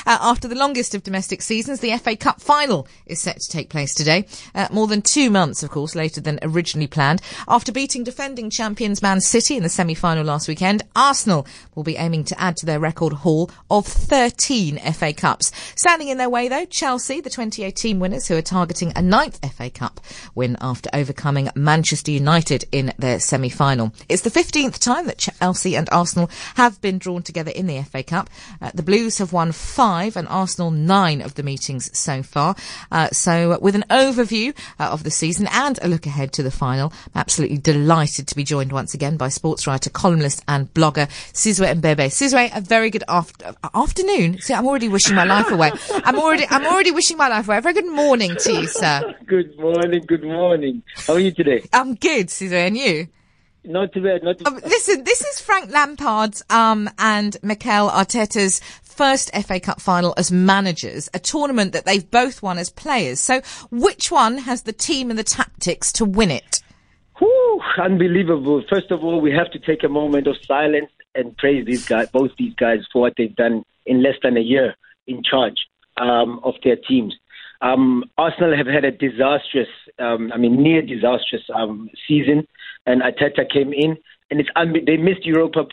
After the longest of domestic seasons, the FA Cup final is set to take place today. More than 2 months, of course, later than originally planned. After beating defending champions Man City in the semi-final last weekend, Arsenal will be aiming to add to their record haul of 13 FA Cups. Standing in their way, though, Chelsea, the 2018 winners, who are targeting a 9th FA Cup win after overcoming Manchester United in their semi-final. It's the 15th time that Chelsea and Arsenal have been drawn together in the FA Cup. The Blues have won 5 and Arsenal 9 of the meetings so far. So with an overview of the season and a look ahead to the final, I'm absolutely delighted to be joined once again by sports writer, columnist and blogger Sizwe Mbebe. Sizwe, a very good afternoon. See, I'm already wishing my life away. I'm already wishing my life away. A very good morning to you, sir. Good morning. How are you today? I'm good, Sizwe, and you? Not too bad. Listen, this is Frank Lampard's and Mikel Arteta's first FA Cup final as managers, a tournament that they've both won as players. So which one has the team and the tactics to win it? Whew, unbelievable. First of all, we have to take a moment of silence and praise both these guys for what they've done in less than a year in charge of their teams. Arsenal have had a disastrous, near disastrous season, and Arteta came in, and they missed Europa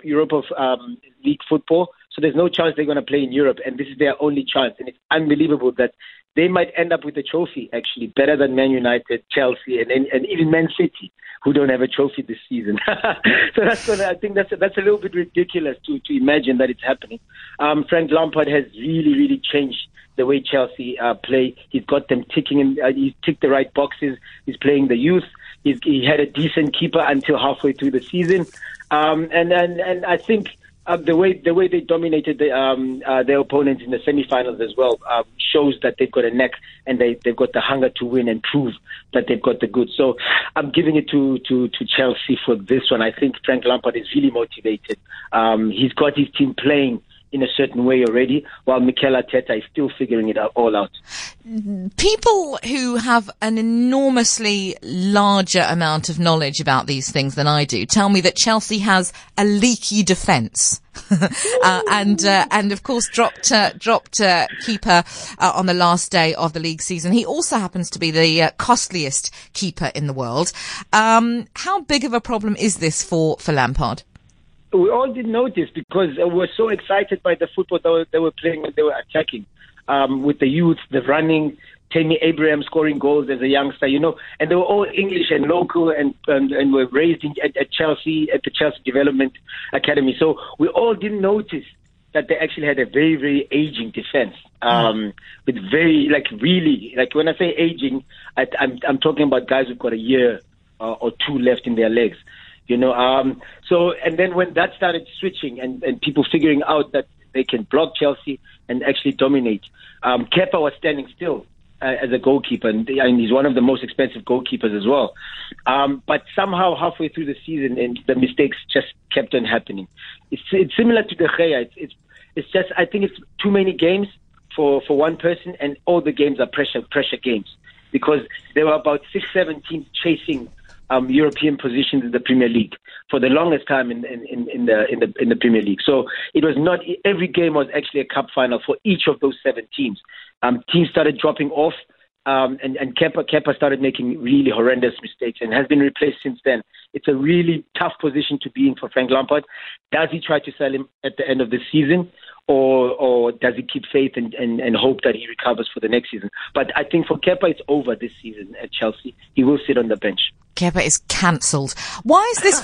League football, so there's no chance they're going to play in Europe, and this is their only chance, and it's unbelievable that they might end up with a trophy, actually, better than Man United, Chelsea, and even Man City, who don't have a trophy this season. So I think that's a little bit ridiculous to imagine that it's happening. Frank Lampard has really, really changed the way Chelsea play. He's got them ticking, and he's ticked the right boxes. He's playing the youth. He had a decent keeper until halfway through the season, and I think the way they dominated their opponents in the semi-finals as well shows that they've got a neck and they've got the hunger to win and prove that they've got the goods. So I'm giving it to Chelsea for this one. I think Frank Lampard is really motivated. He's got his team playing in a certain way already, while Mikel Arteta is still figuring it all out. People who have an enormously larger amount of knowledge about these things than I do tell me that Chelsea has a leaky defence. And of course dropped keeper on the last day of the league season. He also happens to be the costliest keeper in the world. How big of a problem is this for Lampard? We all did notice because we were so excited by the football they were playing when they were attacking, with the youth, the running, Tammy Abraham scoring goals as a youngster, and they were all English and local and were raised at Chelsea, at the Chelsea Development Academy. So we all didn't notice that they actually had a very, very aging defense, with very, really, when I say aging, I'm talking about guys who've got a year or two left in their legs. So, and then when that started switching and people figuring out that they can block Chelsea and actually dominate, Kepa was standing still as a goalkeeper, and he's one of the most expensive goalkeepers as well. But somehow halfway through the season, and the mistakes just kept on happening. It's similar to De Gea. It's just, I think it's too many games for one person, and all the games are pressure games, because there were about 6-7 teams chasing European positions in the Premier League for the longest time in the Premier League. So it was not every game was actually a cup final for each of those 7 teams. Teams started dropping off, and Kepa started making really horrendous mistakes and has been replaced since then. It's a really tough position to be in for Frank Lampard. Does he try to sell him at the end of the season, or does he keep faith and hope that he recovers for the next season? But I think for Kepa, it's over this season at Chelsea. He will sit on the bench. Kepa is cancelled. Why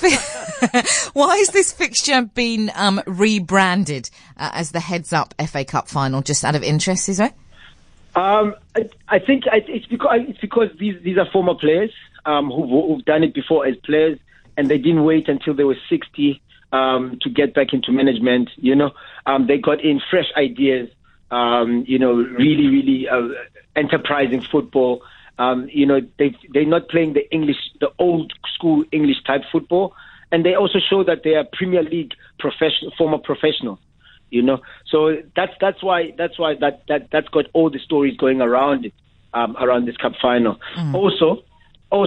is this fixture been rebranded as the Heads Up FA Cup final? Just out of interest, is it? I think it's because these are former players who've done it before as players, and they didn't wait until they were 60 to get back into management. They got in fresh ideas. Really, really enterprising football. They're not playing the old school English type football, and they also show that they are Premier League former professionals. So that's why that's got all the stories going around it, around this cup final. Also,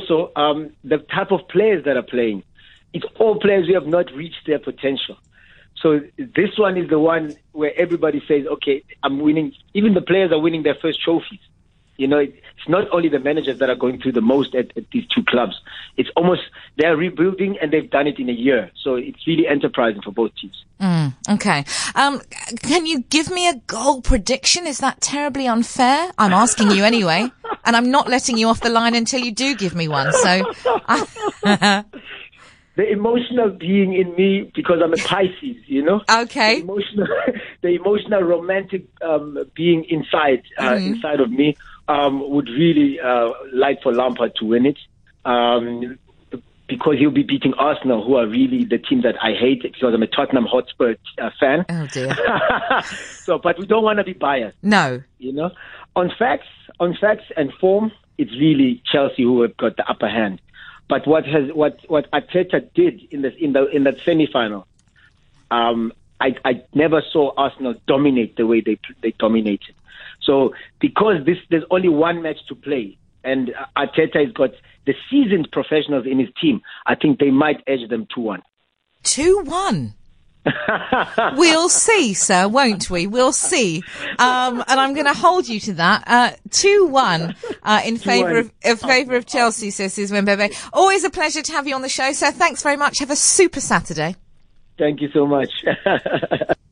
the type of players that are playing, it's all players who have not reached their potential. So this one is the one where everybody says, okay, I'm winning. Even the players are winning their first trophies. You know, it's not only the managers that are going through the most at these two clubs. It's almost, they're rebuilding and they've done it in a year. So it's really enterprising for both teams. Okay. Can you give me a goal prediction? Is that terribly unfair? I'm asking you anyway. And I'm not letting you off the line until you do give me one. So, the emotional being in me, because I'm a Pisces, you know. Okay. The emotional romantic being inside of me would really like for Lampard to win it, because he'll be beating Arsenal, who are really the team that I hate, because I'm a Tottenham Hotspur fan. Oh dear. But we don't want to be biased. No. You know, on facts and form, it's really Chelsea who have got the upper hand. But what Arteta did in that semi-final, I never saw Arsenal dominate the way they dominated. So because there's only one match to play, and Arteta has got the seasoned professionals in his team, I think they might edge them 2-1. 2-1. We'll see, sir, won't we? We'll see. And I'm going to hold you to that. 2-1 in favour of Chelsea, says Mbebe. Always a pleasure to have you on the show, sir. Thanks very much. Have a super Saturday. Thank you so much.